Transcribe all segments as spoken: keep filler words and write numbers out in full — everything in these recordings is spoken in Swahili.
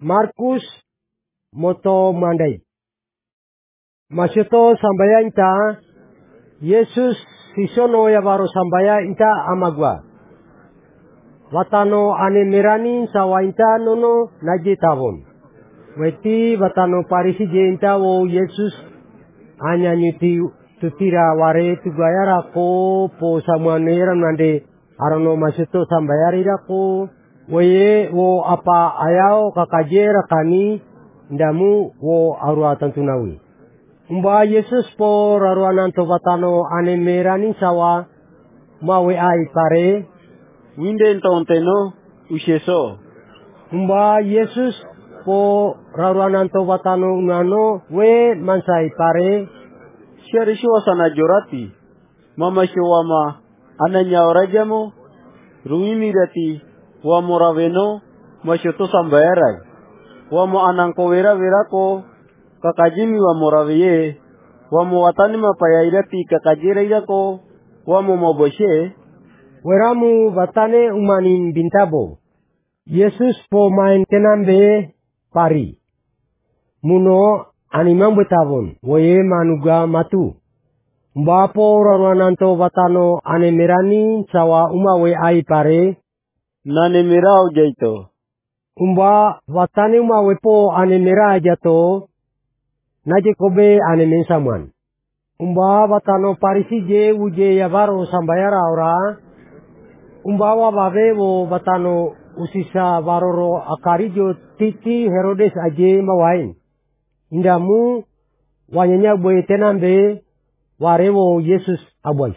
Markus moto mandai. Masyoto sambaya inta, Yesus sisono ya baro sambaya inta amagwa. Watano ane merani sawa inta nono naje tavon. Weti watano parisi je inta wo Yesus anya nyuti tutira ware tugayara ko po samuanera nande arano masyoto sambaya rira ko. Weye wo apa ayao kakajera kani ndamu wo arua tantunawi. Umba Yesus po raruanan tobatano ane merani sawa mawe ai pare winde ntonteno usheso. Umba Yesus po raruanan tobatano unano we mansai pare Sharisho sana jorati mama shawama ananya orajamo ruimi rati wa moraveno masyoto sambayarai wa mo anangko wera werako kakajimi wa moraveye wa mo watani mapayairati kakajira irako wa mo moboshe weramu batane umanin bintabo. Yesus po main kenambe pari muno animam betavon woye manuga matu mbapo raruananto batano ane merani sawa umawe ai pare nane merau jaito. Umba watane umawe po ane mera jato naje kobe ane mensaman. Umba batano parisi je uje yabaro sambayara ora. Umba wa babe wo batano usisa baroro akarijo titi Herodes aje mawain. Indamu wanyanya boy tenambe warewo Yesus abwais.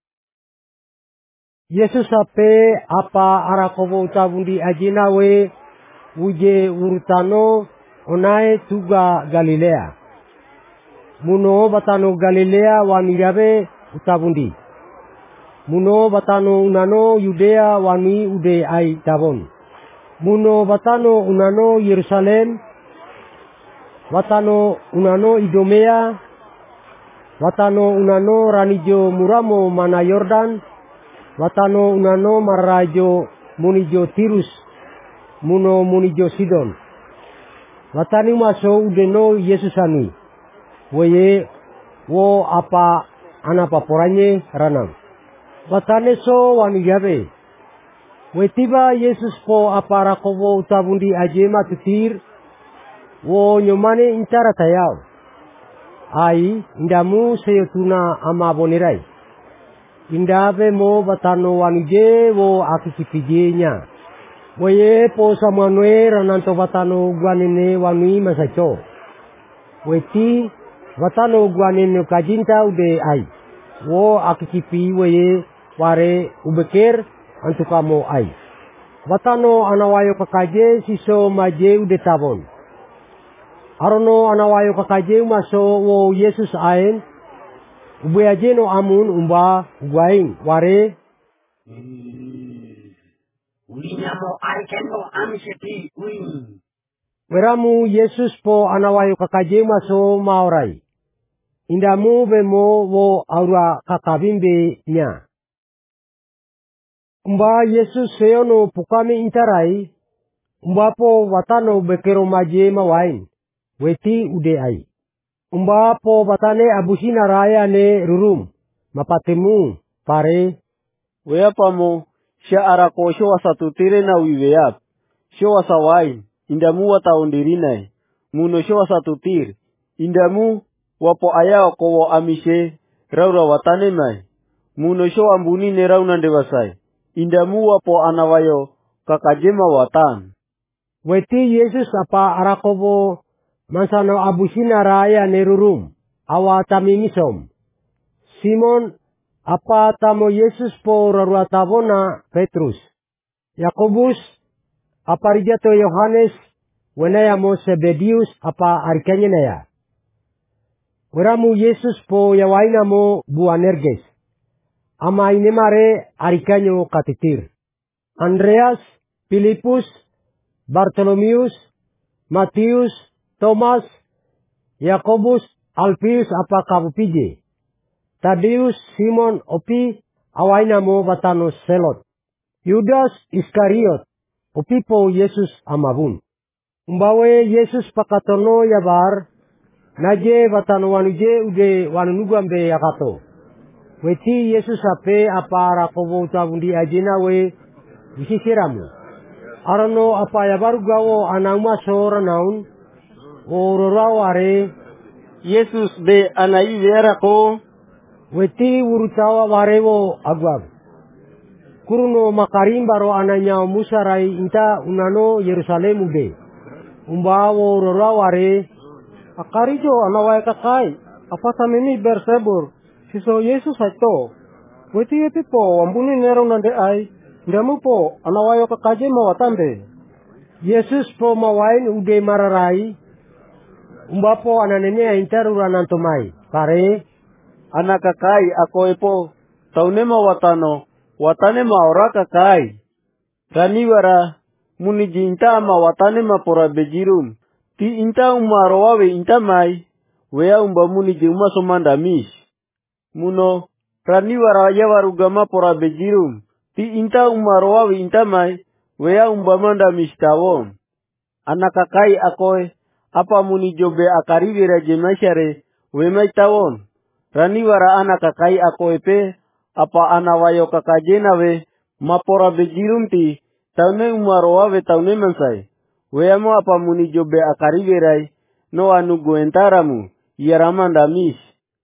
Yesus ape apa arakobo utabundi aje nawe uje urutano onae tuga Galilea. Muno batano Galilea wanirabe utabundi. Muno batano unano Yudea wani ude ai tabon. Muno batano unano Yerusalem. Watano unano Idomea. Watano unano ranijo muramo mana Yordan. Watano unano marajo munijo Tirus. Muno munijo Sidon. Watani maso udeno Yesus anui. Weye wo apa anapa poranye ranam. Watane so wani yabe. Wetiba Yesus po apa rakobo utabundi ajema tutir. Wo nyomane intara tayao. Ai indamu seyotuna ama bonirai. Indabe mo batano wanije wo akikipijenya. Weye po samuanwe rananto batano guanene wanui masacho. Weti watano guanene kajinta ude ai. Wo akikipi weye ware ubeker antukamo ai. Watano anawayo kakaje siso maje ude tabon. Arono anawayo kakaje maso wo Yesus aen. Ube ajeno amun umba guain ware. Ulinyamo aikeno amseti uin. Weramu Yesus po anawayo kakaje maso maorai. Indamu bemo wo aura kakabimbe nya. Umba Yesus seyono pukami intarai. Umba po watano bekero maje mawain. Weti ude ai. Umba po batane abusina raya ne rurum. Mapatemu pare. Weapamo sha arako sho wasatutire na wiweap. Sho wasawain indamu wataundirinai. Muno sho wasatutir. Indamu wapo ayao kowo amishe raura watane mai. Muno sho ambuni ne rauna ndewasai. Indamu wapo anawayo kakajema watan. Weti Yesus apa arakobo mansano abusina raya nerurum. Awa tamimisom. Simon apa tamo Yesus po raruatabona Petrus. Yakobus apa rijato Yohanes wenayamo Sebedius apa arikanya naya. Weramu Yesus po yawaina mo Buanerges. Ama inemare arikanyo katitir. Andreas, Filipus, Bartolomius, Matius, Thomas, Yakobus, Alpius apa kabupije. Tadeus, Simon, Opi, awaina mo batano Selot. Yudas Iskariot, opi po Yesus amabun. Umbawe Yesus pakatono yabar. Naje batano wanuje ude wanunugambe yakato. Weti Yesus ape apa rakobo tabundi ajena we bisisiramu. Arano apa yabaru gawo anauma sora naun. Ororao are. Yesus be anai vera ko. Weti urutawa warewo agwab. Kuruno makarim baro ananya musarai inta unano Yerusalem ube. Umbawo ororao are. Akarijo anawai kakai. Apa tamini bersebur. Siso Yesus aito. Weti eti po wambuni nero nande ai. Ndamu po anawayo kakaje mawatambe. Yesus po mawain ude mararai. Umbapo ananene interura nantomai. Pare. Anak kakai ako epo. Taune mawatano. Watane maora kakai. Raniwara. Muni jinta mawatane mapora bejirum. Ti inta umarowawe inta mai. Wea umba muni jima somandamis. Muno. Raniwara yawarugama pora bejirum. Ti inta umarowawe inta mai. Wea umba mandamis tawon. Anak kakai akoe. Apa muni jobe akaribe raje masyare. Wemai tawon. Raniwara anak kakai akoe pe. Apa anawayo kakajena we. Mapora bejirum ti. Taune umarowawe taune mansai. Weamo apa muni jobe akaribe rai. No anu goentaramu. Iaramanda mis.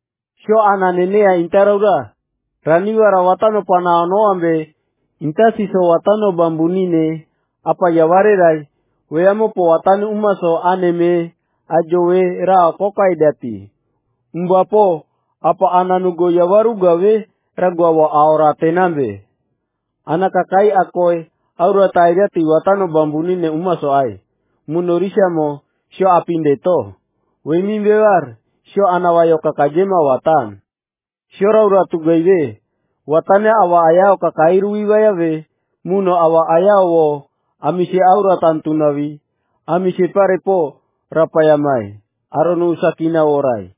Syo ananenea intaraura. Raniwara watano panaano ambe. Inta siso watano bambunine. Apa yaware rai. Weamo po watano umaso aneme. Ajowe ra kokai dati. Umbapo. Apa ananugo yawaru gawe. Ragwawa aora tenambe. Anak kakai akoe. Aura taidati watano bambunine umaso ai. Munorisha mo. Syo apinde to. Wemi bewar. Syo anawayo kakajema watan. Syo raura tugaiwe. Watane awa ayao kakairu iwayawe. Muno awa ayao wo. Amise aura tantunawi. Amise parepo. Rapayamai. Aronu sakina orai.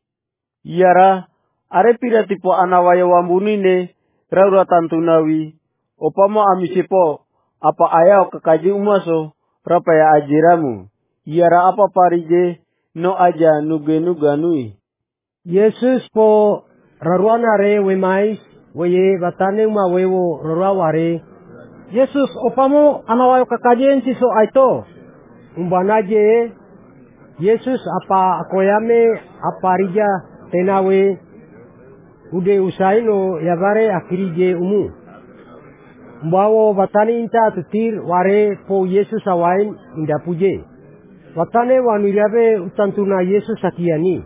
Iara. Are piratipo anawayo wambunine. Raura tantunawi. Opama amise po. Apa ayao kakaji umaso. Rapaya ajiramu. Iara apa parije. No aja nuge nuganui. Yesus po raruanare wemais. Weye batane umawewo raruaware. Yesus opamo anawayo kakajen siso aito. Umbanaje. Yesus apa akoyame aparija tenawe. Ude usaino yabare akirije umu. Mbawo batani inta tutir ware po Yesus awain inda puje. Watane wanirabe utantuna Yesus akiani.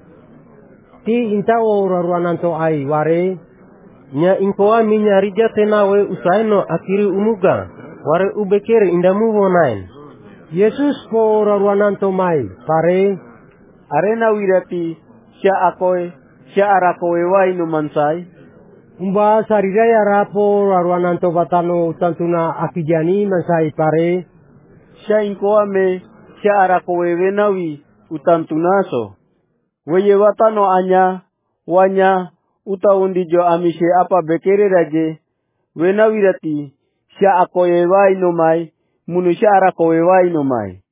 Ti inta o raruananto ai ware. Nya inkoa minya rija tenawe usaino akiri umuga. Ware ubekere indamu wonain. Yesus po raruananto mai. Pare. Arena wirati. Sya akoe. Sya arakoe wainu mansai. Umba sariraya rapo raruananto batano utantuna akijani mansai pare. Sya inkoa me. Sya arakoe wenawi utantunaso. Weye watano anya. Wanya. Utaundijo amise apa bekere raje. Wenawirati. Sya akoe wainu mai. Munu sya arakoe wainu mai.